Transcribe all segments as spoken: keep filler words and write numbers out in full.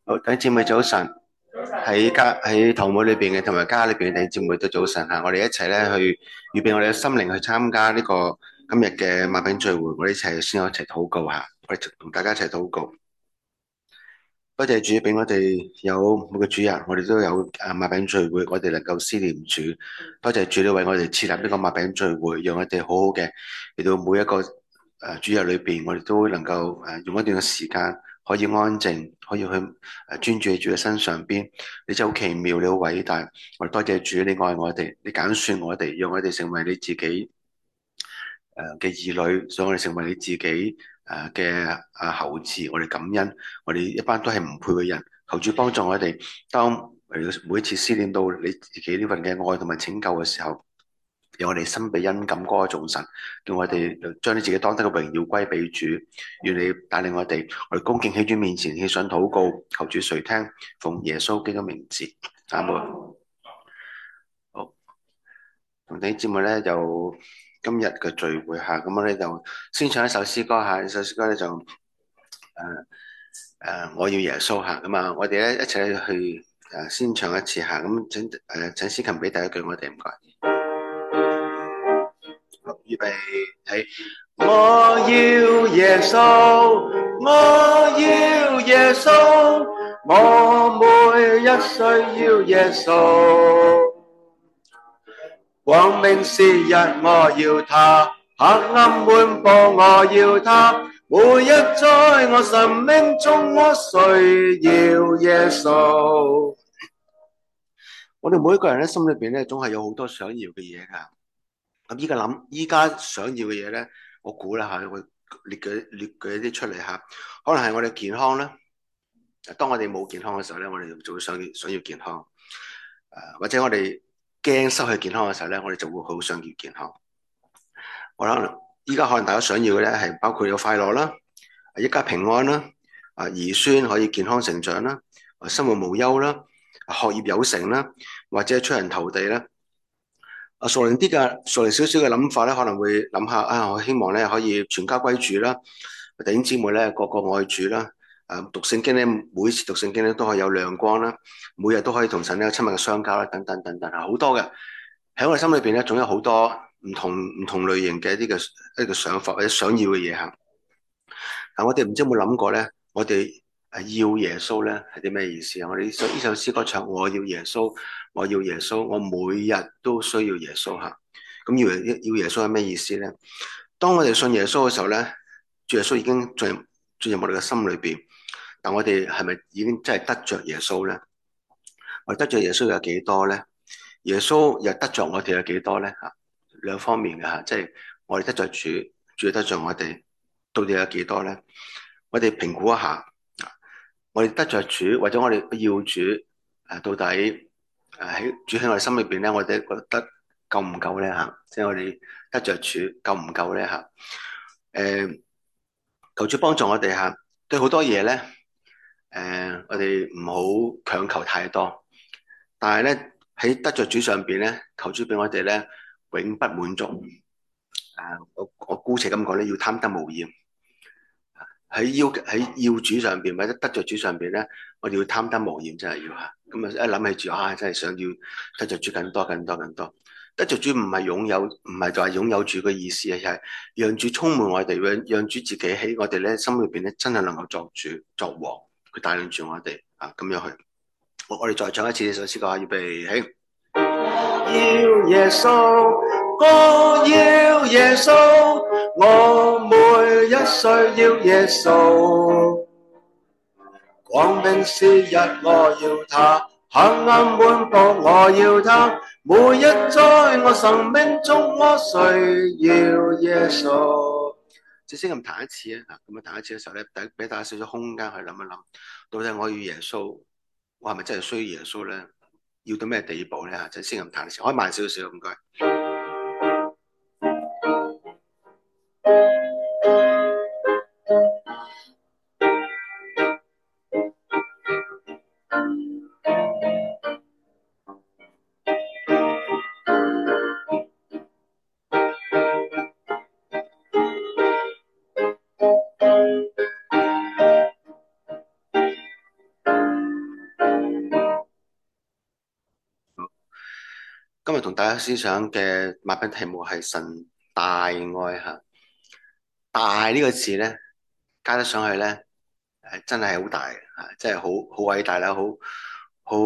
好，弟兄姊妹早晨，喺家喺堂會裏邊嘅同埋家裏邊嘅弟兄姊妹都早晨吓，我哋一齊咧去預備我哋嘅心靈去參加呢個今日嘅擘餅聚會，我哋一齊先一齊禱告下，我哋同大家一齊禱告。多謝主俾我哋有每個主日，我哋都有誒擘餅聚會，我哋能夠思念主。多謝主你為我哋設立呢個擘餅聚會，讓我哋好好嘅嚟到每一個誒主日裏邊，我哋都能夠誒用一段嘅時間可以安靜，可以去誒專注喺主嘅身上邊。你真係好奇妙，你好偉大。我哋多謝主，你愛我哋，你揀選我哋，讓我哋成為你自己誒嘅兒女，想我哋成為你自己誒嘅誒後嗣，我哋感恩，我哋一班都係唔配嘅人，求主幫助我哋，當每一次思念到你自己呢份嘅愛同埋拯救嘅時候，讓我哋心被恩感歌頌神，叫我哋將你自己當得嘅榮耀歸俾主，願你帶領我哋，我哋恭敬喺主面前獻上禱告，求主垂聽，奉耶穌基督名字，阿門。好，同弟兄姊妹咧就。今日嘅聚會下，咁我咧就先唱一首詩歌下，呢首詩歌咧就誒誒、呃呃，我要耶穌下咁啊！我哋咧一齊去誒、呃、先唱一次下，咁請誒、呃、請司琴俾第一句我哋唔該。好，預備起。我要耶穌，我要耶穌，我每一歲要耶穌。光明時日我要他，黑暗滿布我要他，每日在我生命中我需要耶穌。我哋每一個人咧心裏邊咧總係有好多想要嘅嘢噶，咁依家諗依家想要嘅嘢咧，我估啦吓，我列舉列舉一啲出嚟吓，可能係我哋健康啦。當我哋冇健康嘅時候咧，我哋就會想要想要健康，誒或者我哋驚失去健康嘅時候咧，我哋就會好想要健康。我可能依家可能大家想要嘅咧，係包括有快樂啦，一家平安啦，啊兒孫可以健康成長啦，啊生活無憂啦，學業有成啦，或者出人頭地啦。啊，熟練啲嘅，熟練少少嘅諗法咧，可能會諗下啊，我希望咧可以全家歸主啦，弟兄姊妹咧個個愛主啦。啊，讀聖經咧，每次讀聖經咧都可以有亮光啦，每日都可以同神咧親密嘅相交啦，等等等等啊，好多嘅喺我哋心裏邊咧，總有好多唔同唔同類型嘅一啲嘅一個想法或者想要嘅嘢嚇。但我哋唔知有冇諗過咧，我哋係要耶穌咧係啲咩意思啊？我哋呢首呢首詩歌唱我要耶穌，我要耶穌，我每日都需要耶穌嚇。咁要要耶穌係咩意思咧？當我哋信耶穌嘅時候咧，主耶穌已經進入進入我哋嘅心裏邊。但我哋係咪已經真係得着耶穌咧？我哋得着耶穌有幾多咧？耶穌又得着我哋有幾多咧？吓，兩方面嘅吓，即係我哋得着主，主得着我哋，到底有幾多咧？我哋評估一下，我哋得着主或者我哋要主誒，到底誒喺主喺我哋心裏邊咧，我哋覺得夠唔夠咧？吓，即係我哋得着主夠唔夠咧？吓，誒，求主幫助我哋吓，對好多嘢咧。誒、呃，我哋唔好強求太多，但係咧喺得着主上邊咧，求主俾我哋咧永不滿足。誒、呃，我我姑且咁講咧，要貪得無厭。喺要喺要主上邊或者得着主上邊咧，我哋要貪得無厭，真係要吓。咁啊，一諗起住啊，真係想要得着主更多、更多、更多。得着主唔係擁有，唔係就係擁有主嘅意思啊，係讓主充滿我哋，讓讓主自己喺我哋咧心裏邊咧，真係能夠作主作王，佢帶領住我哋啊，咁樣去。我我哋再唱一次呢首詩歌，預備起。要耶穌，我要耶穌，我每一歲要耶穌。光明時日我要他，黑暗滿布我要他，每日在我生命中我需要耶穌。即先咁彈一次啊，咁啊彈一次嘅時候咧，俾俾大家少少空間去諗一諗，到底我要耶穌，我係咪真係需要耶穌咧？要到咩地步咧？即先咁彈一次，可以慢少少，唔該。 今日同大家思想嘅物品題目係神大愛吓，大呢個字咧加得上去咧，誒真係好大吓，真係好好偉大啦，好好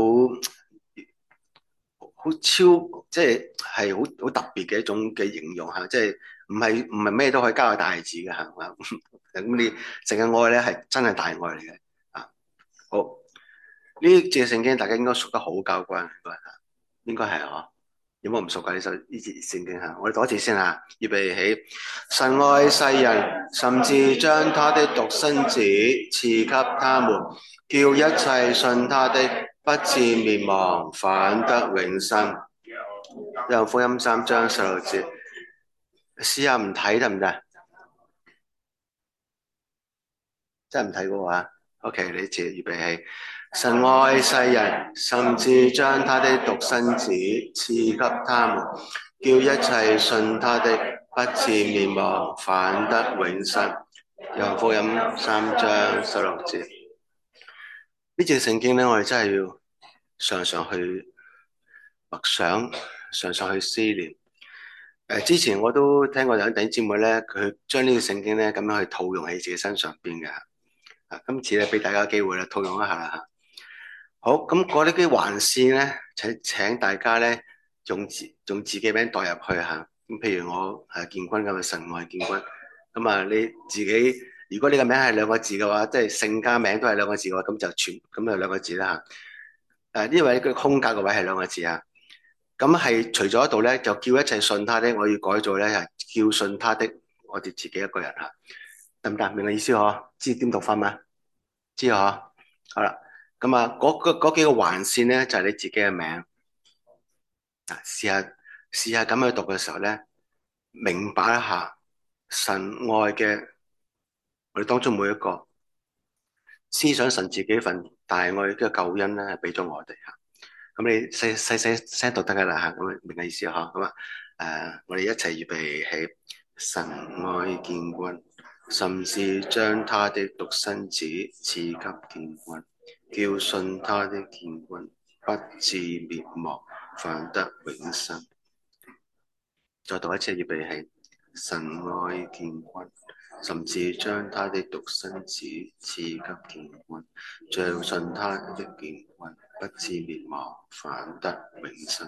好超，即係係好好特別嘅一種嘅形容吓，即係唔係唔係咩都可以加個大字嘅吓，咁你成個愛咧係真係大愛嚟嘅啊！好，呢節聖經大家應該熟得好交關，應該吓，應該係嗬。有冇唔熟㗎？呢首呢節聖經吓，我哋讀一次先吓，預備起。神愛世人，甚至將他的獨生子賜給他們，叫一切信他的不至滅亡，反得永生。約翰福音三章十六節，試下唔睇得唔得？真係唔睇嘅話 ，OK，你自己預備起。神愛世人，甚至將他的獨生子賜給他們，叫一切信他的不至滅亡，反得永生。約翰福音三章十六節。呢節聖經咧，我哋真係要常常去默想，常常去思念。誒，之前我都聽過有啲弟兄姊妹咧，佢將呢個聖經咧咁樣去套用喺自己身上邊嘅。啊，今次咧俾大家機會啦，套用一下啦吓。好，咁嗰啲嘅環線咧，請請大家咧用自用自己名代入去吓。咁譬如我係建軍咁嘅神愛建軍，咁啊你自己如果你個名係兩個字嘅話，即係姓家名都係兩個字嘅話，咁就全咁就兩個字啦吓。誒呢位嘅空格個位係兩個字啊。咁係除咗一度咧，就叫一切信他的，我要改做咧係叫信他的，我哋自己一個人吓，得唔得？明我意思嗬？知點讀法嗎？知嗬？好啦。咁啊，嗰嗰嗰幾個橫線咧，就係你自己嘅名。啊，試下試下咁去讀嘅時候咧，明白一下神愛嘅我哋當中每一個，思想神自己份大愛嘅救恩咧，係俾咗我哋吓。咁你細細細聲讀得噶啦吓，咁明嘅意思嗬？咁啊，誒，我哋一齊預備起神愛建軍，甚至將他的獨生子賜給建軍。叫信他的建軍不至滅亡，反得永生。再讀一次，預備起。神愛建軍，甚至將他的獨生子賜給建軍，叫信他的建軍不至滅亡，反得永生。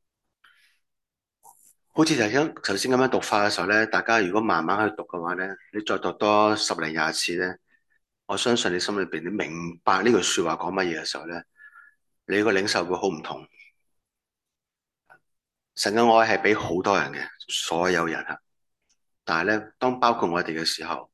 好似頭先頭先咁樣讀法嘅時候咧，大家如果慢慢去讀嘅話咧，你再讀多十零廿次咧。我相信你心裏邊，你明白呢句說話講乜嘢嘅時候咧，你個領受會好唔同。神嘅愛係俾好多人嘅，所有人啊，但係咧，當包括我哋嘅時候，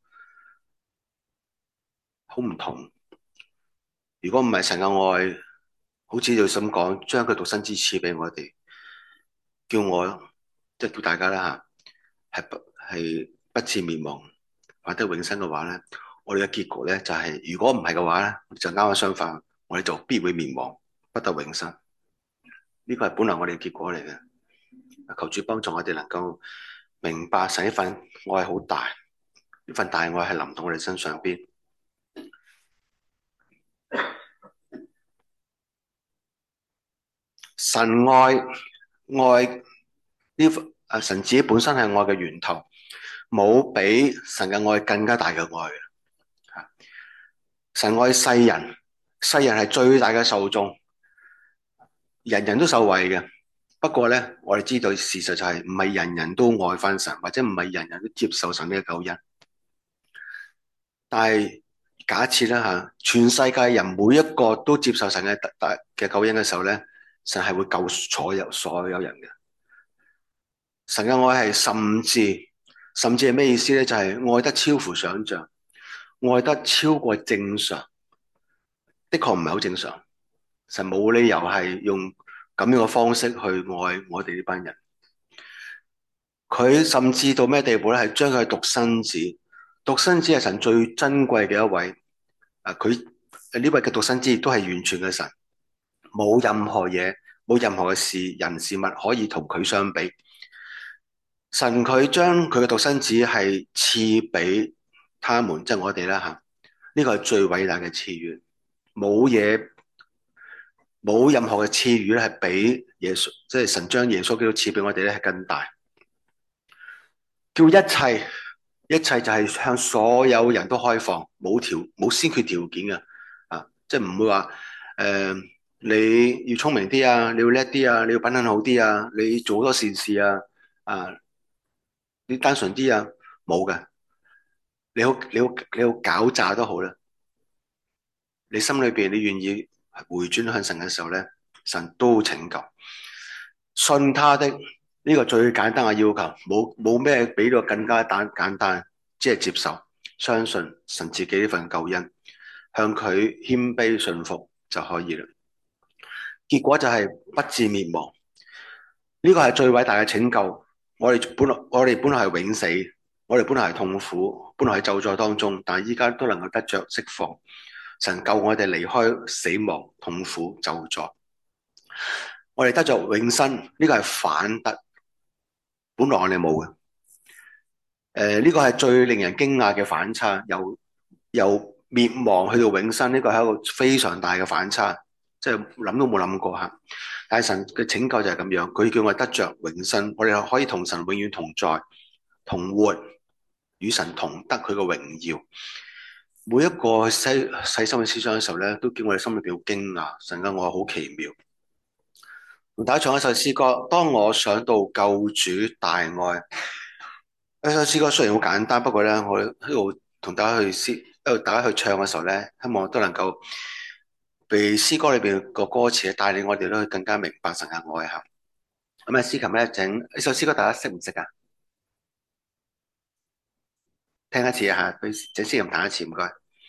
好唔同。如果唔係神嘅愛，好似就咁講，將佢獨生子賜俾我哋，叫我即係叫大家啦吓，係不係不至滅亡，或者永生嘅話咧。我哋嘅結局咧就係、是，如果唔係嘅話咧，就啱啱相反，我哋就必會滅亡，不得永生。呢個係本來我哋嘅結果嚟嘅。求主幫助我哋能夠明白神呢份愛好大，呢份大愛係臨到我哋身上邊。神愛愛呢份啊，神自己本身係愛嘅源頭，冇比神嘅愛更加大嘅愛。神愛世人，世人係最大嘅受眾，人人都受惠嘅。不過咧，我哋知道事實就係唔係人人都愛翻神，或者唔係人人都接受神呢個救恩。但係假設啦吓，全世界人每一個都接受神嘅大嘅救恩嘅時候咧，神係會救所有所有人嘅。神嘅愛係甚至，甚至係咩意思咧？就係愛得超乎想象，愛得超過正常。的確唔係好正常，神冇理由係用咁樣嘅方式去愛我哋呢班人。佢甚至到咩地步咧？係將佢獨生子，獨生子係神最珍貴嘅一位。啊，佢呢位嘅獨生子亦都係完全嘅神，冇任何嘢，冇任何嘅事、人事物可以同佢相比。神佢將佢嘅獨生子係賜俾他們，即係我哋啦吓。呢個係最偉大嘅賜願。冇嘢冇任何嘅賜予咧係比耶穌，即係神將耶穌基督賜俾我哋咧係更大。叫一切，一切就係向所有人都開放，冇條冇先決條件嘅啊，即係唔會話誒、呃、你要聰明啲啊，你要叻啲啊，你要品行好啲啊，你做好多善事啊，啊你單純啲啊，冇嘅。你好你好你好狡詐都好啦，你心裏邊你願意回轉向神嘅時候咧，神都會拯救。信他的呢個最簡單嘅要求，冇冇咩比呢個更加單簡單，只係接受相信神自己呢份救恩，向佢謙卑順服就可以啦。結果就係不致滅亡，呢個係最偉大嘅拯救。我哋本來我哋本來係永死，我哋本來係痛苦，本來係咒詛當中，但係依家都能夠得着釋放。神救我哋離開死亡、痛苦、咒詛，我哋得着永生，呢個係反得，本來我哋冇嘅。誒、呃，呢個係最令人驚訝嘅反差，由由滅亡去到永生，呢個係一個非常大嘅反差，即係諗都冇諗過吓。但係神嘅拯救就係咁樣，佢叫我哋得着永生，我哋可以同神永遠同在、同活，與神同得佢嘅榮耀。每一個細細心嘅思想嘅時候咧，都叫我哋心裏邊好驚訝，神嘅愛好奇妙。同大家唱一首詩歌，當我想到救主大愛。呢首詩歌雖然好簡單，不過咧，我喺度同大家去詩，喺度大家去唱嘅時候咧，希望都能夠被詩歌裏邊個歌詞帶領我哋都更加明白神嘅愛吓。咁啊，司琴咧，整呢首詩歌，大家識唔識啊？聽一次啊吓，佢整司琴彈一次，唔該。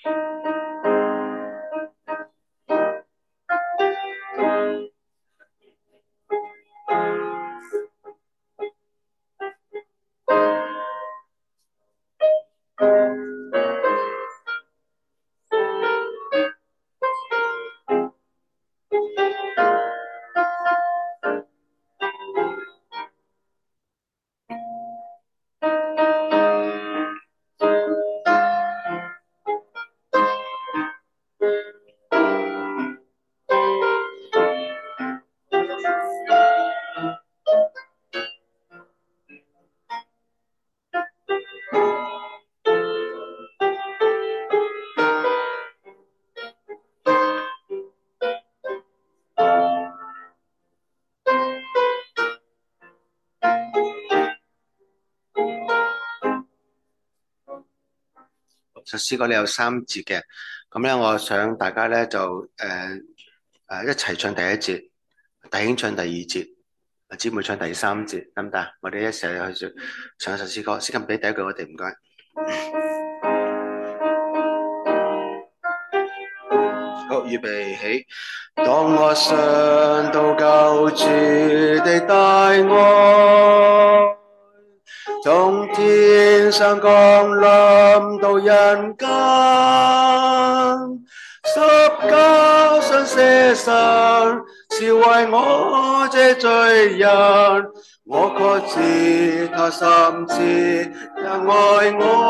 首詩歌你有三節嘅，咁咧我想大家咧就誒誒、呃、一齊唱第一節，弟兄唱第二節，姊妹唱第三節，得唔得？我哋一齊去唱一首詩歌，先咁俾第一句我哋，唔該。好，預備起。當我想到救主的大愛，從天上降臨到人間，十架上捨身，是為我這罪人。我確知他深切也愛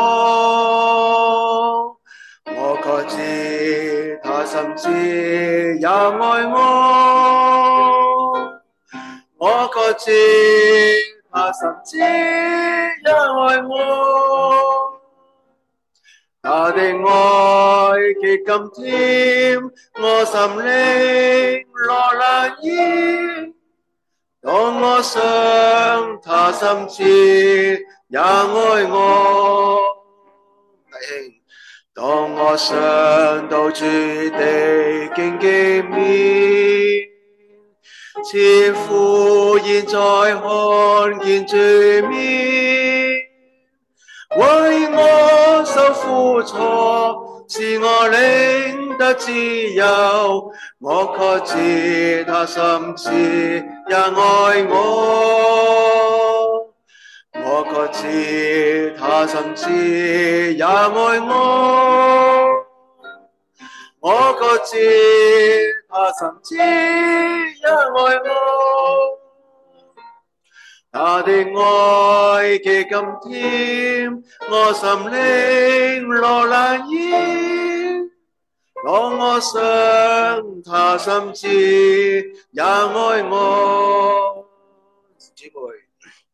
我，我確知他深切也愛我，我確知他深切也愛我。他的愛極甘甜，我心靈樂難言。當我想他深切也愛我，弟兄。當我想到主的荊棘面，似乎現在看見主面，為我受苦楚，使我領得自由。我確知他深切也愛我，我確知他深切也愛我，我確知他深切也愛我。他的愛極甘甜，我心靈樂難言。 當我想他甚至也愛我。姊妹。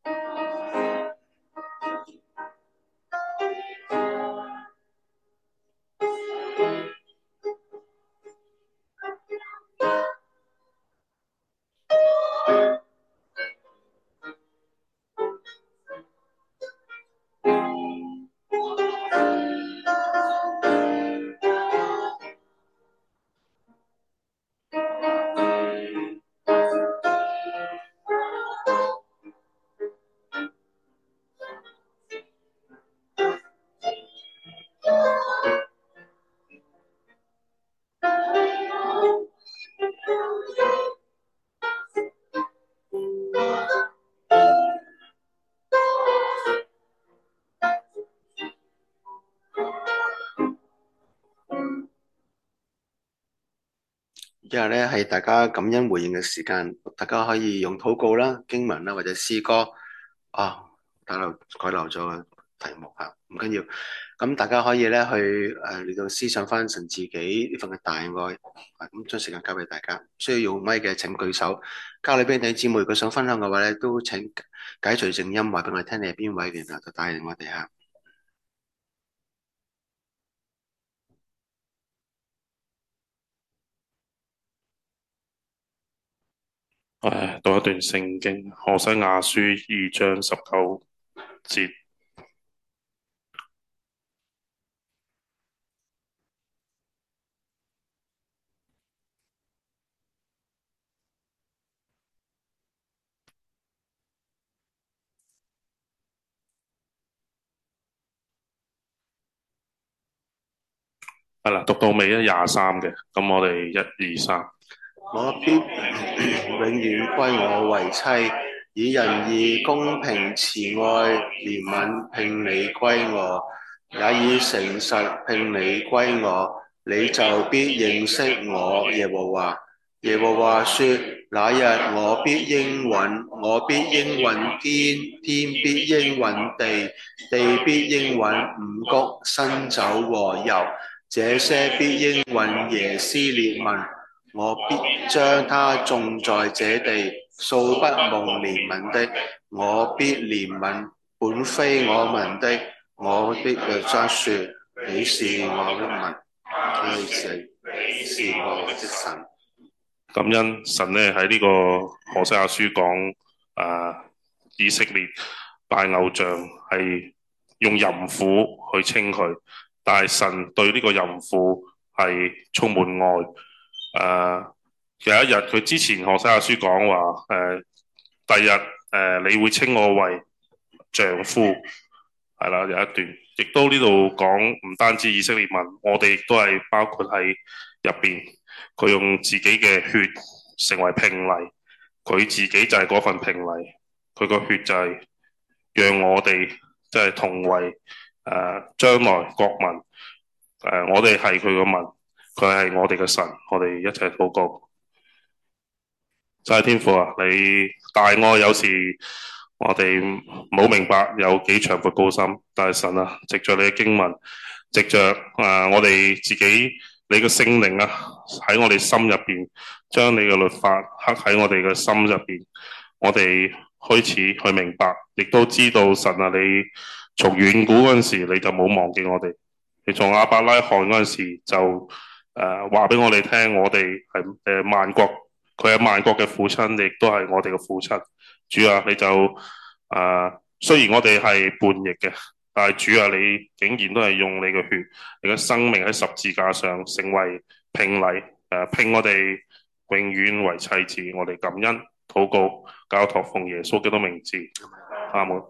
而家咧係大家感恩回應嘅時間，大家可以用禱告啦、經文啦或者詩歌啊，打漏改漏咗個題目嚇，唔緊要。咁大家可以咧去誒嚟到思想翻神自己呢份嘅大愛，啊咁將時間交俾大家。需要用咪嘅請舉手，交你俾弟兄姊妹，佢想分享嘅話咧都請解除靜音，話俾我哋聽你係邊位，然後就帶領我哋嚇。 誒，讀一段聖經，何西亞書二章十九節。係啦，讀到尾啊，廿三嘅，咁我哋一二三。 我必永遠歸我為妻，以仁義、公平、慈愛、憐憫聘你歸我，也以誠實聘你歸我，你就必認識我耶和華。耶和華說：那日我必應允，我必應允天，天必應允地，地必應允五穀、新酒和油，這些必應允耶斯列民。我必將他種在這地，素不蒙憐憫的，我必憐憫本非我民的。我必對他說：你是我的民，你是你是我的神。 感恩神咧喺呢個何西阿書講，啊以色列拜偶像係用淫婦去稱佢，但係神對呢個淫婦係充滿愛。誒、啊、有一日佢之前何西阿書講話，誒第日誒、呃、你會稱我為丈夫，係啦，有一段，亦都呢度講唔單止以色列民，我哋亦都係包括喺入邊。佢用自己嘅血成為聘禮，佢自己就係嗰份聘禮，佢個血就係讓我哋即係同為誒將來國民，誒、呃、我哋係佢個民，佢係我哋嘅神，我哋一齊禱告。真係天父啊，你大愛有時我哋冇明白有幾長闊高深，但係神啊，藉着你嘅經文，藉着誒、呃、我哋自己你嘅聖靈啊喺我哋心入邊，將你嘅律法刻喺我哋嘅心入邊，我哋開始去明白，亦都知道神啊，你從遠古嗰陣時你就冇忘記我哋，你從亞伯拉罕嗰陣時就誒話俾我哋聽，我哋係誒萬國。佢係萬國嘅父親，你亦都係我哋嘅父親。主啊，你就誒、呃，雖然我哋係叛逆嘅，但係主啊，你竟然都係用你嘅血，你嘅生命喺十字架上成為聘禮，誒、呃，聘我哋永遠為妻子。我哋感恩禱告，交託奉耶穌基督名字，阿門。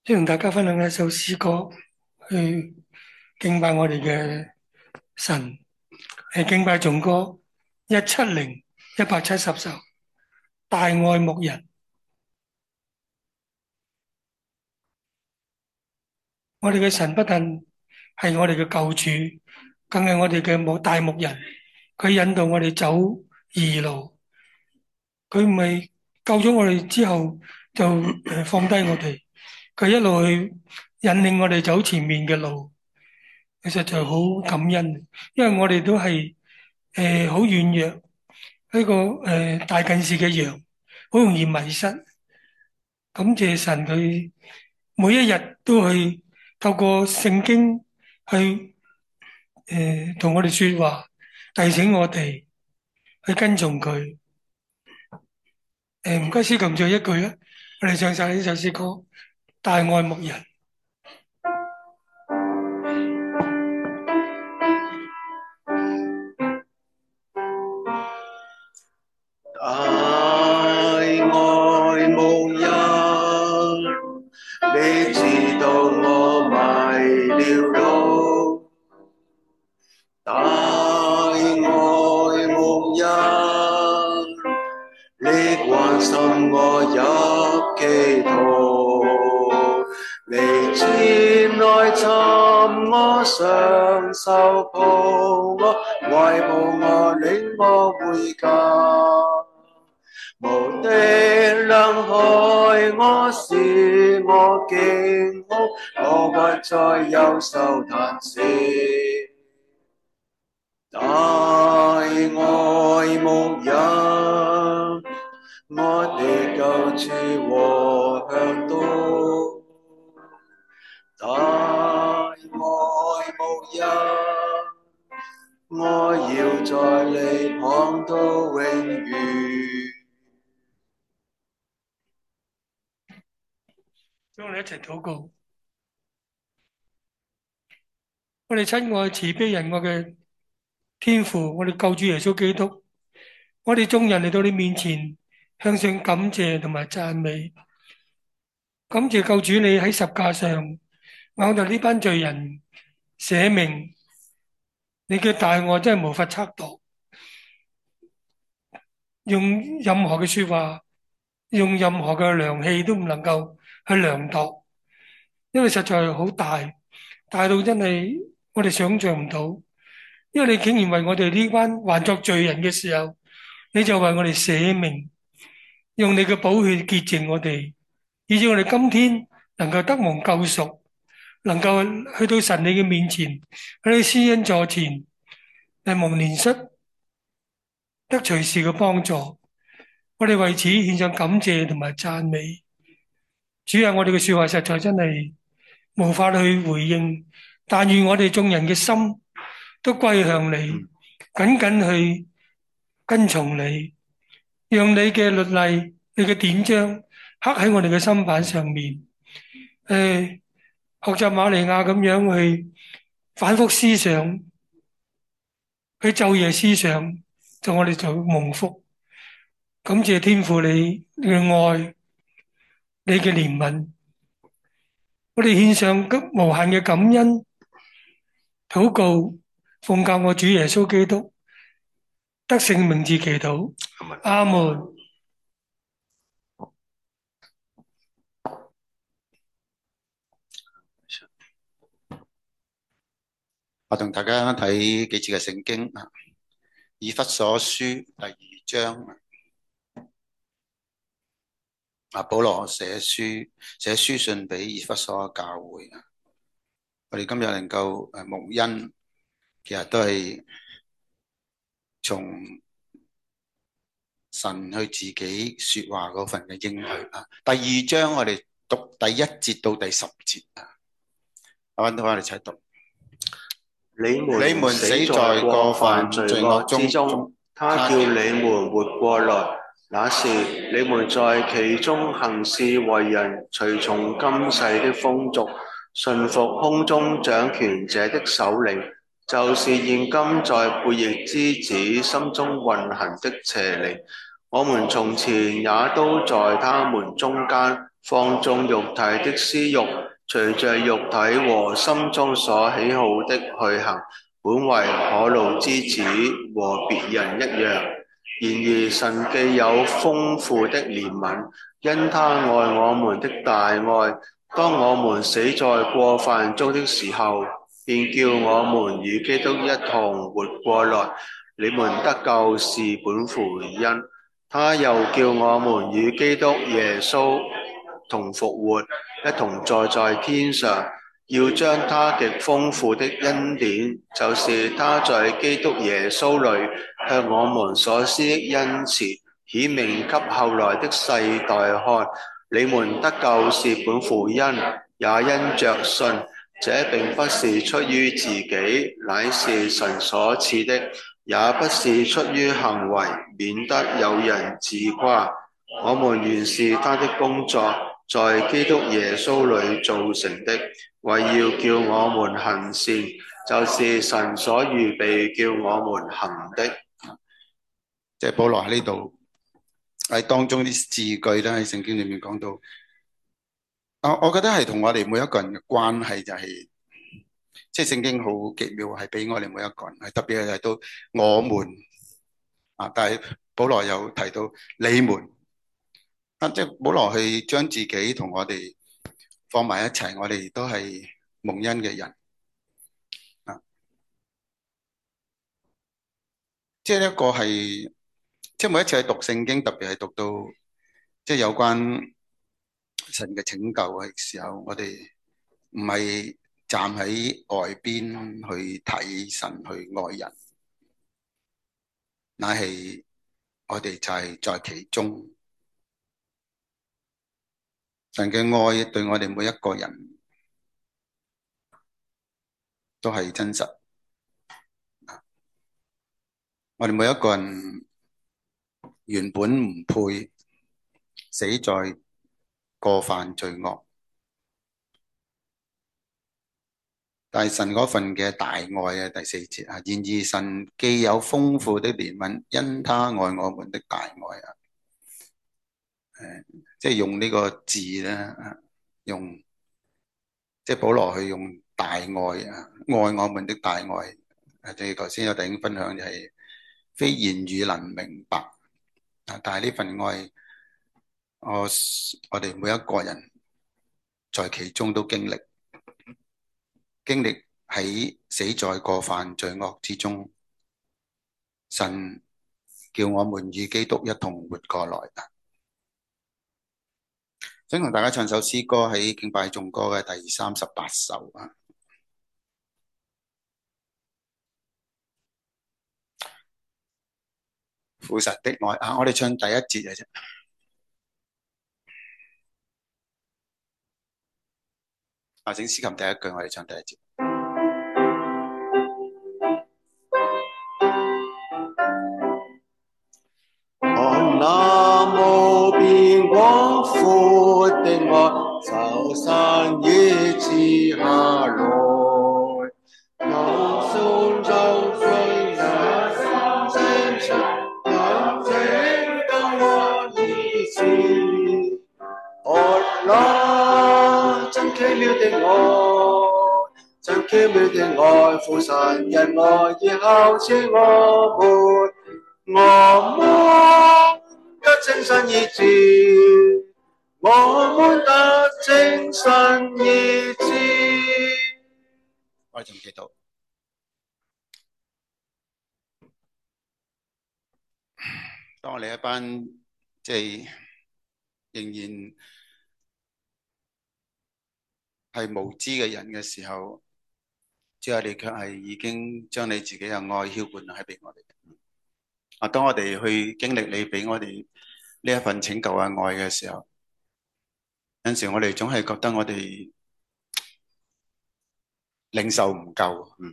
想同大家分享一首詩歌，去敬拜我哋嘅神，係敬拜頌歌一七零一百七十首，大愛牧人。我哋嘅神不但係我哋嘅救主，更係我哋嘅牧大牧人。佢引導我哋走義路，佢唔係救咗我哋之後就誒放低我哋，佢一路去引領我哋走前面嘅路。其實就好感恩，因為我哋都係誒好軟弱，一個誒大近視嘅羊，好容易迷失。感謝神佢每一日都去透過聖經去誒同我哋說話，提醒我哋去跟從佢。誒唔該，司琴再一句啊！我哋唱晒呢首詩歌《大愛牧人》。 大愛牧人，你知道我迷了路。大愛牧人，你關心我入歧途，你前來尋我，雙手抱我，懷抱我，領我回家。無敵能害我，使我驚恐，我不再憂愁嘆息。大愛牧人，我的救主和向導。大愛牧人，我要在你旁到永遠。 讓我哋一齊禱告。我哋親愛慈悲仁愛嘅天父，我哋救主耶穌基督，我哋眾人嚟到你面前，向上感謝同埋讚美。感謝救主你喺十架上為我哋呢班罪人捨命，你嘅大愛真係無法測度，用任何嘅說話，用任何嘅量器都唔能夠去量度，因為實在係好大，大到真係我哋想象唔到。因為你竟然為我哋呢班還作罪人嘅時候，你就為我哋捨命，用你嘅寶血潔淨我哋，以致我哋今天能夠得蒙救贖，能夠去到神你嘅面前，喺你施恩座前，係蒙憐恤，得隨時嘅幫助。我哋為此獻上感謝同埋讚美。主啊，我哋嘅說話實在真係無法去回應，但願我哋眾人嘅心都歸向你，緊緊去跟從你，讓你嘅律例、你嘅典章刻喺我哋嘅心板上面。誒，學習瑪利亞咁樣去反覆思想，去晝夜思想，就我哋就蒙福。感謝天父你嘅愛，你嘅憐憫，我哋獻上無限嘅感恩禱告，奉教我主耶穌基督得勝名字祈禱，阿門。 我同大家睇幾次嘅聖經啊，以弗所書第二章啊，保羅寫書寫書信俾以弗所嘅教會啊。我哋今日能夠誒蒙恩，其實都係從神去自己說話嗰份嘅應許啊。第二章我哋讀第一節到第十節啊，我揾到我哋一齊讀。 你們死在過犯罪惡之中，他叫你們活過來。那時你們在其中行事為人，隨從今世的風俗，順服空中掌權者的首領，就是現今在悖逆之子心中運行的邪靈。我們從前也都在他們中間， 放縱肉體的私欲，隨着肉體和心中所喜好的去行，本為可怒之子，和別人一樣。然而神既有豐富的憐憫，因他愛我們的大愛，當我們死在過犯中的時候，便叫我們與基督一同活過來。你們得救是本乎恩，他又叫我們與基督耶穌同復活，一同坐在天上，要將他極豐富的恩典，就是他在基督耶穌裏向我們所施的恩慈，顯明給後來的世代看。你們得救是本乎恩，也因着信。這並不是出於自己，乃是神所賜的，也不是出於行為，免得有人自誇。我們原是他的工作，在基督耶穌裏造成的，為要叫我們行善，就是神所預備叫我們行的。 即係保羅喺呢度喺當中啲字句咧，喺聖經裏面講到，我我覺得係同我哋每一個人嘅關係就係、是，即係聖經好奇妙，係俾我哋每一個人，係特別係提到我們啊，但係保羅又提到你們啊，即係保羅去將自己同我哋放埋一齊，我哋都係蒙恩嘅人啊，即係一個係。即係每一次喺讀聖經，特別係讀到即係有關神嘅拯救嘅時候，我哋唔係站喺外邊去睇神去愛人，乃係我哋就係在其中。神嘅愛對我哋每一個人都係真實。我哋每一個人原本唔配死在過犯罪惡，但係神嗰份嘅大愛啊，第四節啊，然而神既有豐富的憐憫，因他愛我們的大愛啊，誒，即係用呢個字咧，用即係保羅去用大愛啊，愛我們的大愛，誒，正如頭先有弟兄分享就係非言語能明白。但係呢份愛，我我哋每一個人在其中都經歷，經歷喺死在過犯罪惡之中，神叫我們與基督一同活過來。想同大家唱首詩歌，喺敬拜頌歌嘅第三十八首啊，父神的愛啊，我哋唱第一節嘅啫。啊，整詩琴第一句，我哋唱第一節。 看那無邊廣闊的愛，就山野之下來，有信就信也心清楚，有這更愛意志。哦那真奇妙的愛，真奇妙的愛，父神人愛意孝賜我們。我們得稱神兒子，我們得稱神兒子。 我哋仲記到，當我哋一班即係仍然係無知嘅人嘅時候，主啊，你卻係已經將你自己嘅愛澆灌喺俾我哋。啊！當我哋去經歷你俾我哋呢一份拯救嘅愛嘅時候，有陣時我哋總係覺得我哋領受唔夠，嗯，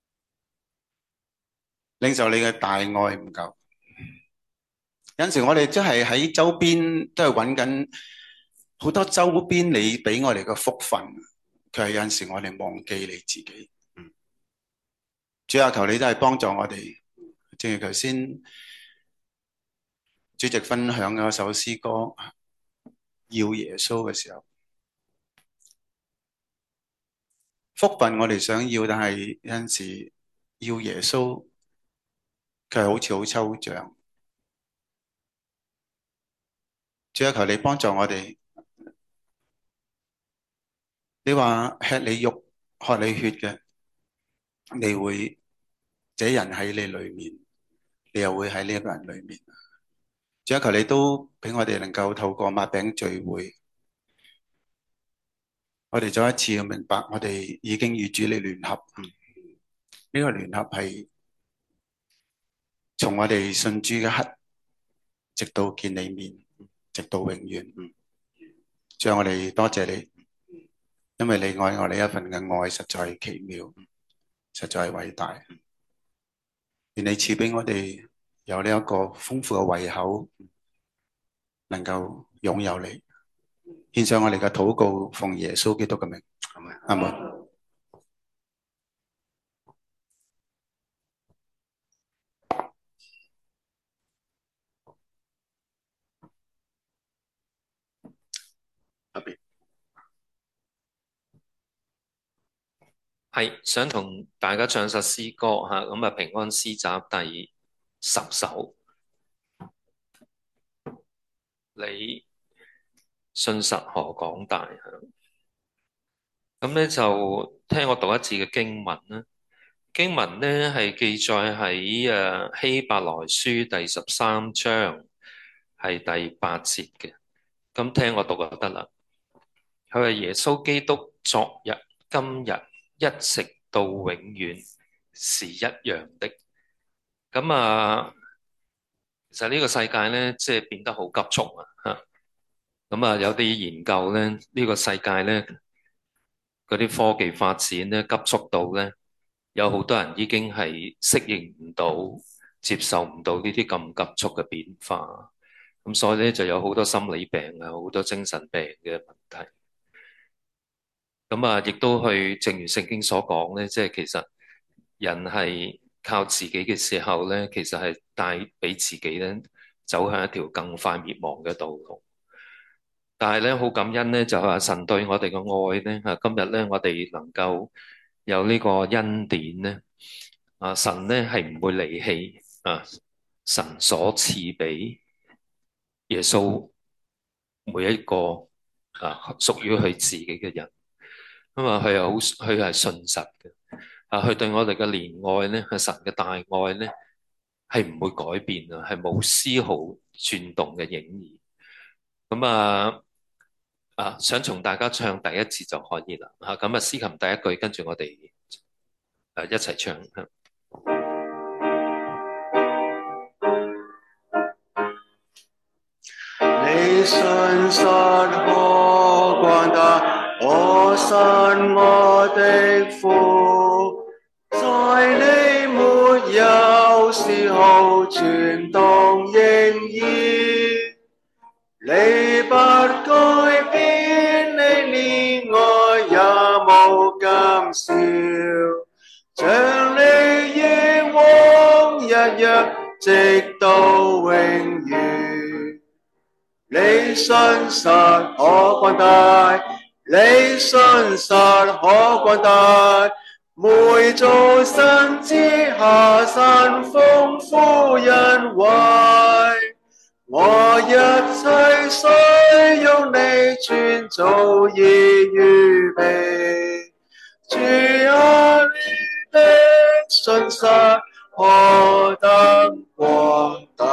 領受你嘅大愛唔夠。有陣時我哋真係喺周邊都係揾緊好多周邊你俾我哋嘅福分，佢係有陣時我哋忘記你自己。嗯，主啊，求你都係幫助我哋。正如頭先主席分享嘅一首詩歌， 要耶穌嘅時候，福分我哋想要，但係有陣時要耶穌，佢係好似好抽象。主啊，求你幫助我哋。你話吃你肉、喝你血嘅，你會這人喺你裏面，你又會喺呢一個人裏面。主啊，求你都俾我哋能夠透過擘餅聚會，我哋再一次要明白，我哋已經與主你聯合。呢、這個聯合係從我哋信主嘅一刻，直到見你面，直到永遠。主啊，我哋多謝你，因為你愛我哋一份嘅愛實在奇妙，實在係偉大。願你賜俾我哋有呢一個豐富嘅胃口，能夠擁有你。獻上我哋嘅禱告，奉耶穌基督嘅名，阿門。 係想同大家唱首詩歌吓，咁啊平安詩集第十首，你信實何廣大吓，咁咧就聽我讀一次嘅經文啦。經文咧係記載喺誒希伯來書第十三章係第八節嘅，咁聽我讀就得啦。佢係耶穌基督昨日今日一直到永遠是一樣的。咁啊，其實呢個世界咧，即係變得好急速啊！嚇，咁啊，有啲研究咧，呢個世界咧，嗰啲科技發展咧，急速到咧，有好多人已經係適應唔到、接受唔到呢啲咁急速嘅變化。咁所以咧，就有好多心理病啊，好多精神病嘅問題。咁啊，亦都去，正如聖經所講咧，即係其實人係靠自己嘅時候咧，其實係帶俾自己咧走向一條更快滅亡嘅道路。但係咧，好感恩咧，就係話神對我哋嘅愛咧，啊，今日咧我哋能夠有呢個恩典咧，啊，神咧係唔會離棄啊，神所賜俾耶穌每一個啊屬於佢自己嘅人。咁啊，佢係好，佢係信實嘅。啊，佢對我哋嘅憐愛咧，係神嘅大愛咧，係唔會改變啊，係冇絲毫轉動嘅影兒。咁啊，啊，想從大家唱第一節就可以啦。嚇，咁啊，詩琴第一句，跟住我哋誒一齊唱。 你信實可廣大。我信我的父，在你沒有時候全動應意，你不改變，你憐愛也無減少，像你以往一樣，直到永遠。你信實可廣大。你信實可廣大，每早晨之下神豐富恩惠，我一切需要你全早已預備。主啊，你的信實何等廣大！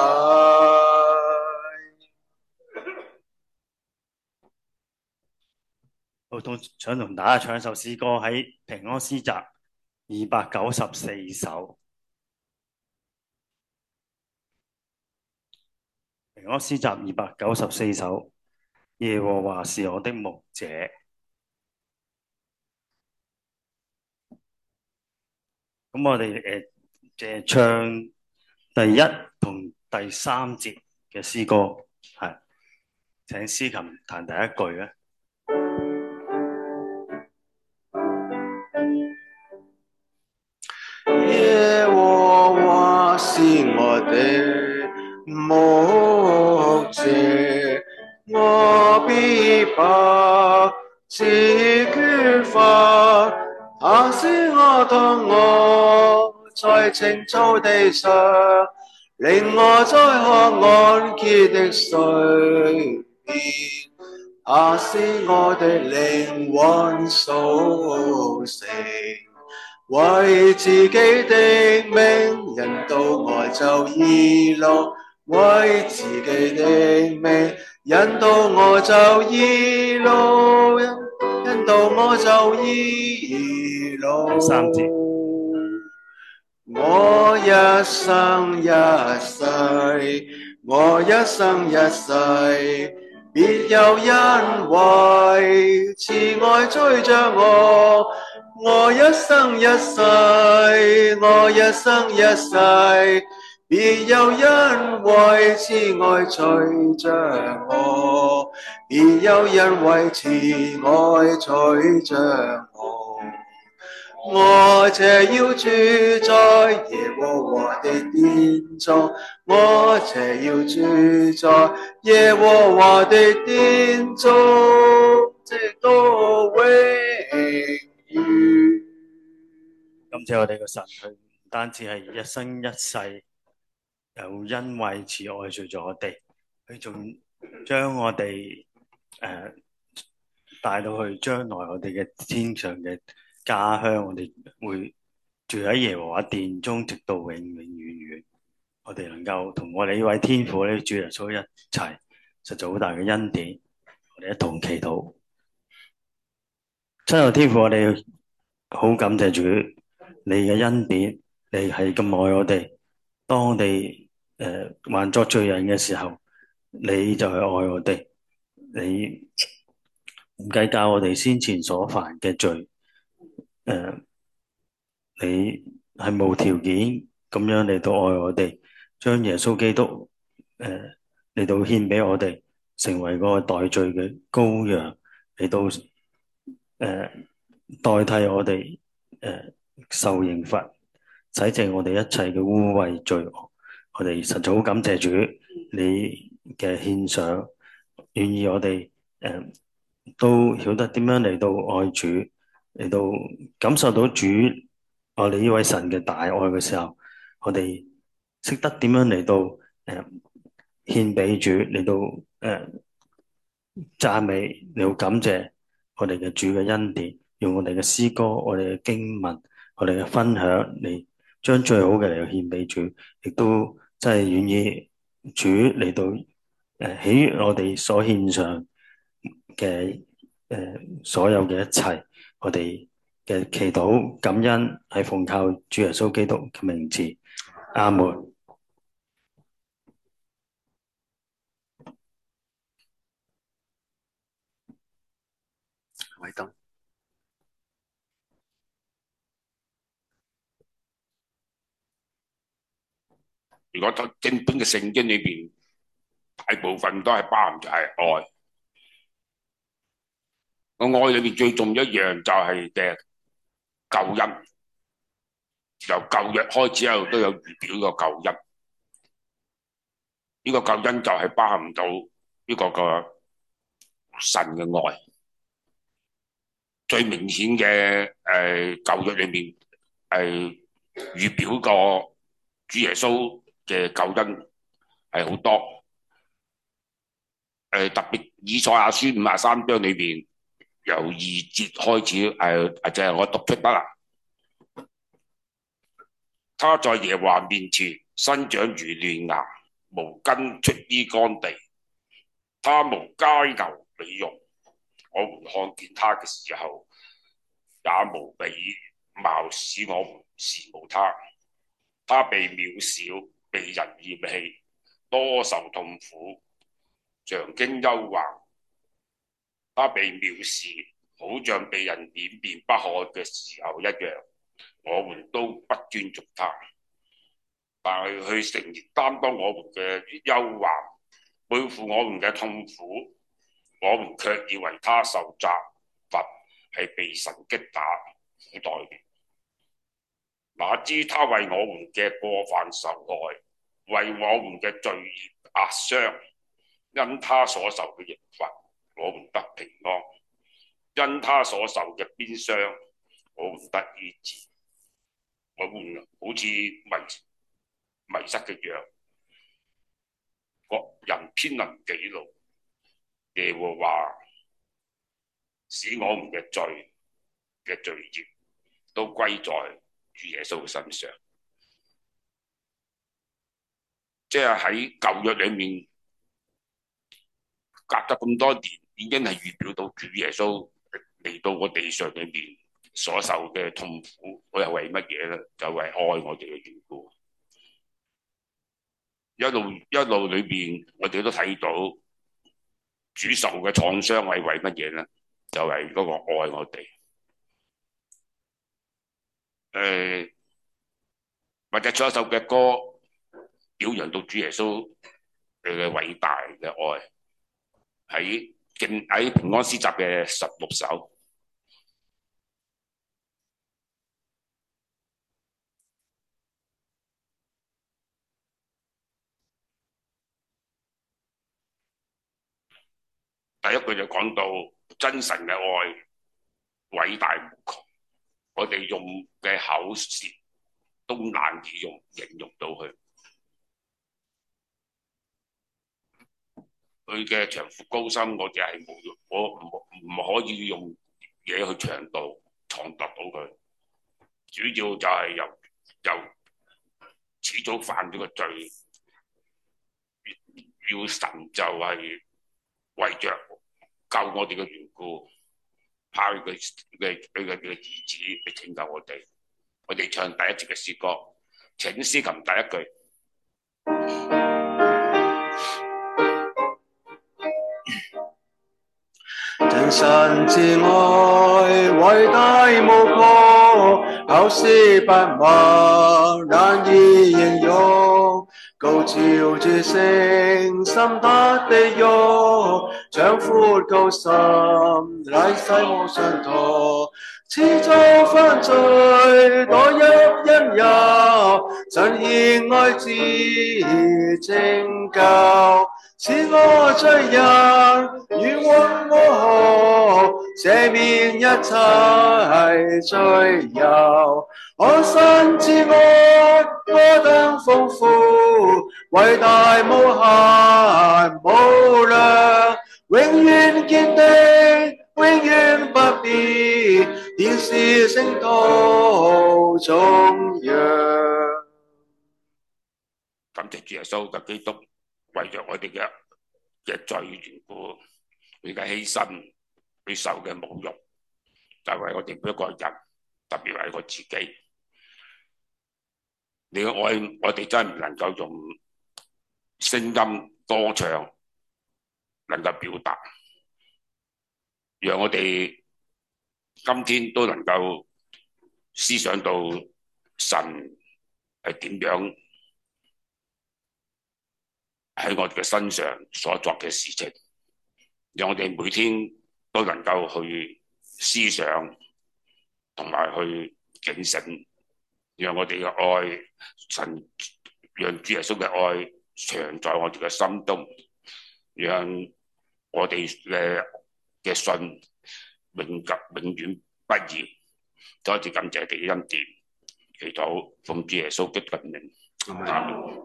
我都想同大家唱一首詩歌，喺平安詩集二百九十四首。平安詩集二百九十四首，耶和華是我的牧者。咁我哋誒誒唱第一同第三節嘅詩歌，係請司琴彈第一句咧。 耶和華是我的牧者，我必在青草地上，令我在可安歇的水邊。他使我的靈魂甦醒，為自己的名引導我走義路，為自己的名引導我走義路，引導我走義路。 三節， 我一生一世，我一生一世，別有恩惠慈愛追着我。我一生一世，我一生一世，別有恩惠慈愛追着我，別有恩惠慈愛追着我。我且要住在耶和華的殿中，我且要住在耶和華的殿中，直到永遠。 感謝我哋個神，佢唔單止係一生一世有恩惠慈愛隨住我哋，佢仲將我哋誒帶到去將來我哋嘅天上嘅家鄉，我哋會住喺耶和華殿中，直到永永遠遠。我哋能夠同我哋呢位天父呢主耶穌一齊，實在好大嘅恩典。我哋一同祈禱，親愛天父，我哋好感謝主，你嘅恩典，你係咁愛我哋。當我哋誒還作罪人嘅時候，你就係愛我哋，你唔計較我哋先前所犯嘅罪。誒、呃，你係無條件咁樣嚟到愛我哋，將耶穌基督誒嚟到獻俾我哋，成為嗰個代罪嘅羔羊，嚟到誒、呃、代替我哋誒、呃、受刑罰，洗淨我哋一切嘅污穢罪惡。我哋實在好感謝主你嘅獻上，願意我哋誒、呃、都曉得點樣嚟到愛主，嚟到感受到主我哋呢位神嘅大愛嘅時候，我哋識得點樣嚟到誒獻俾主，嚟到誒讚美，嚟到感謝我哋嘅主嘅恩典，用我哋嘅詩歌、我哋嘅經文、我哋嘅分享嚟將最好嘅嚟到獻俾主，亦都真係願意主嚟到誒喜悅我哋所獻上嘅誒所有嘅一切，我哋嘅祈禱感恩係奉靠主耶穌基督嘅名字，阿門。 位燈。 如果睇正本嘅聖經裏邊，大部分都係包含就係愛。個愛裏邊最重要一樣就係嘅救恩，由舊約開始後都有預表個救恩。呢、這個救恩就係包含到呢個個神嘅愛。最明顯嘅誒舊約裏面係預表個主耶穌嘅救恩係好多。誒、呃、特別以賽亞書五十三章裏邊由二節開始誒，就係我讀出得啦。他在耶和華面前生長如嫩芽，無根出於乾地。他無佳牛美容，我們看見他嘅時候，也無美貌使我們羨慕他。他被渺小，被人厭棄，多受痛苦，常經憂患。他被藐視，好像被人掩面不看嘅時候一樣。我們都不尊重他，但係佢誠然擔當我們嘅憂患，背負我們嘅痛苦，我們卻以為他受責罰，係被神擊打苦待嘅。哪知他為我們嘅過犯受害，為我們嘅罪孽壓傷。因他所受嘅刑罰，我們得平安；因他所受嘅鞭傷，我們得醫治。 我們好似迷迷失嘅羊，各人偏行己路。耶和華使我們嘅罪嘅罪孽都歸在主耶穌嘅身上。即係喺舊約裏面隔咗咁多年，已經係預表到主耶穌嚟到我地上裏面所受嘅痛苦，我係為乜嘢咧？就為愛我哋嘅緣故。一路一路裏邊，我哋都睇到主受嘅創傷係為乜嘢咧？就係嗰個愛我哋。誒，或者唱一首嘅歌，表揚到主耶穌佢嘅偉大嘅愛，喺敬喺平安詩集嘅十六首。第一句就講到真神嘅愛偉大無窮，我哋用嘅口舌都難以用形容到佢。佢嘅長闊高深，我哋係冇，我唔唔可以用嘢去長度創作到佢。主要就係由由始祖犯咗個罪，要神就係為着救我哋嘅緣故，派佢嘅佢嘅嘅兒子嚟拯救我哋。我哋唱第一節嘅詩歌，請詩琴第一句。 真神之愛偉大無窮，口舌不文難以形容，高照住聖心得地獄，長闊高深乃世無相同，始祖犯罪墮入陰幽，神憐愛子拯救，使我罪人冤枉我，赦免一切罪由。我神之愛何等豐富，偉大無限無量，永遠堅定，永遠不變，天使聖徒頌揚。 感謝主耶穌嘅基督，為着我哋嘅嘅罪緣故，佢嘅犧牲，佢受嘅侮辱，就係為我哋每一個人，特別為我自己。你嘅愛，我哋真係唔能夠用聲音歌唱能夠表達，讓我哋今天都能夠思想到神係點樣喺我哋嘅身上所作嘅事情，讓我哋每天都能夠去思想同埋去警醒，讓我哋嘅愛神，讓主耶穌嘅愛常在我哋嘅心中，讓我哋嘅嘅信永久永遠不移。多謝感謝你嘅恩典，祈禱奉主耶穌的名名，阿門。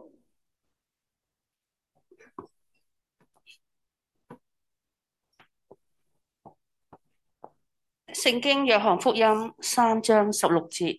聖經約翰福音三章十六節。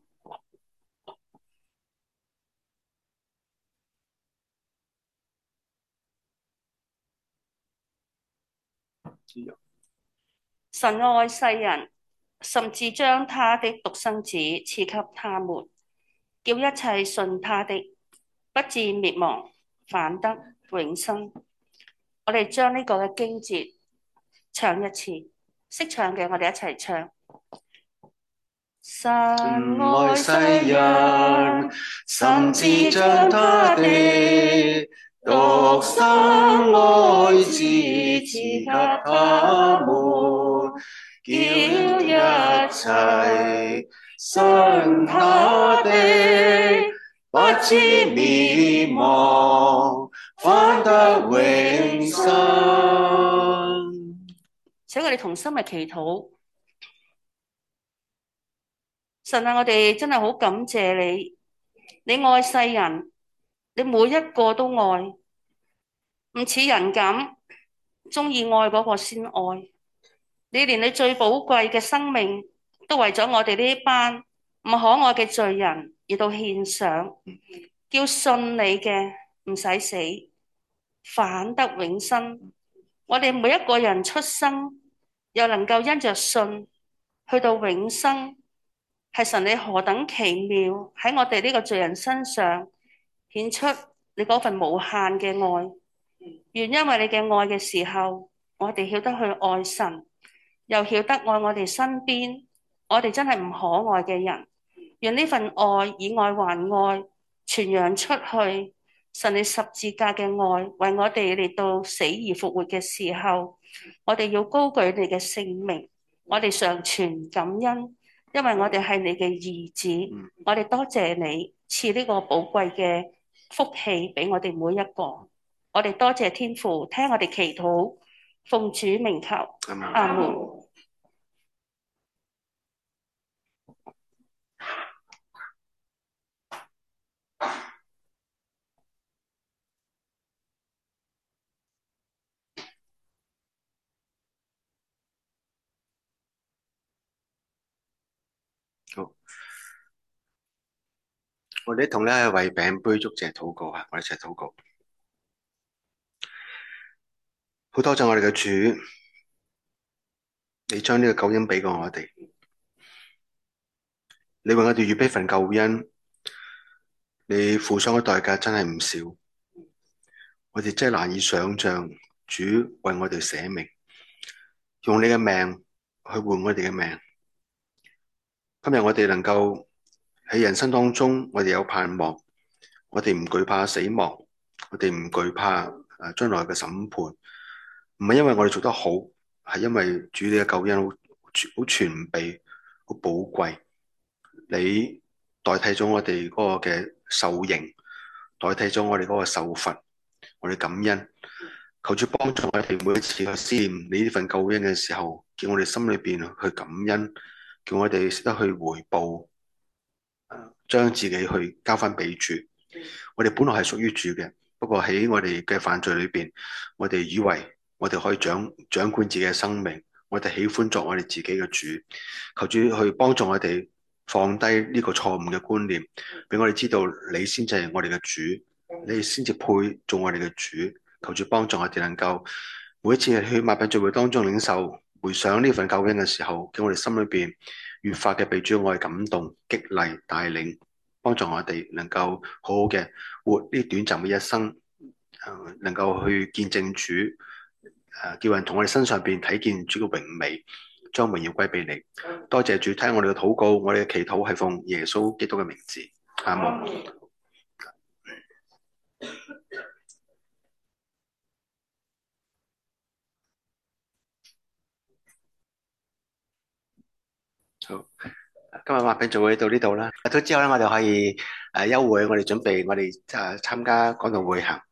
神愛世人，甚至將他的獨生子賜給他們，叫一切信他的不至滅亡，反得永生。我哋將呢個嘅經節唱一次，識唱嘅我哋一齊唱。神愛世人，甚至將他的獨生愛子賜給他們，叫一切信他的不至滅亡，反得永生。請我哋同心嘅祈禱， 神啊，我哋真係好感謝你，你愛世人，你每一個都愛，唔似人咁中意愛嗰個先愛。你連你最寶貴嘅生命都為咗我哋呢班唔可愛嘅罪人而到獻上，叫信你嘅唔使死，反得永生。我哋每一個人出生又能夠因着信去到永生，係神你何等奇妙，喺我哋呢個罪人身上顯出你嗰份無限嘅愛。願因為你嘅愛嘅時候，我哋曉得去愛神，又曉得愛我哋身邊我哋真係唔可愛嘅人。願呢份愛以愛還愛傳揚出去。神你十字架嘅愛為我哋嚟到死而復活嘅時候，我哋要高舉你嘅聖名，我哋常存感恩，因為我哋係你嘅兒子。我哋多謝你賜呢個寶貴嘅福氣俾我哋每一個。我哋多謝天父聽我哋祈禱，奉主名求，阿門。 好，我哋一同咧為餅杯祝謝禱告啊！我哋一齊禱告。好多謝我哋嘅主，你將呢個救恩俾過我哋，你為我哋預備份救恩，你付上嘅代價真係唔少，我哋真係難以想象主為我哋捨命，用你嘅命去換我哋嘅命。今日我哋能夠喺人生當中，我哋有盼望，我哋唔懼怕死亡，我哋唔懼怕誒將來嘅審判，唔係因為我哋做得好，係因為主你嘅救恩好好全備，好寶貴。你代替咗我哋嗰個嘅受刑，代替咗我哋嗰個受罰，我哋感恩。求主幫助我哋每一次去思念你呢份救恩嘅時候，叫我哋心裏邊去感恩，叫我哋識得去回報，將自己去交翻俾主。我哋本來係屬於主嘅，不過喺我哋嘅犯罪裏邊，我哋以為我哋可以掌掌管自己嘅生命，我哋喜歡作我哋自己嘅主。求主去幫助我哋放低呢個錯誤嘅觀念，俾我哋知道你先至係我哋嘅主，你先至配做我哋嘅主。求主幫助我哋能夠每一次去擘餅聚會當中領受回想呢份救恩嘅時候，叫我哋心裏邊越發嘅被主愛感動、激勵、帶領，幫助我哋能夠好好嘅活呢短暫嘅一生，呃、能夠去見證主，誒、呃、叫人從我哋身上邊睇見主嘅榮美，將榮耀歸俾你。多謝主聽我哋嘅禱告，我哋嘅祈禱係奉耶穌基督嘅名字，阿門。好，今日擘餅聚會到呢度啦。到之後咧，我哋可以誒休會，我哋準備我哋誒參加講道會行。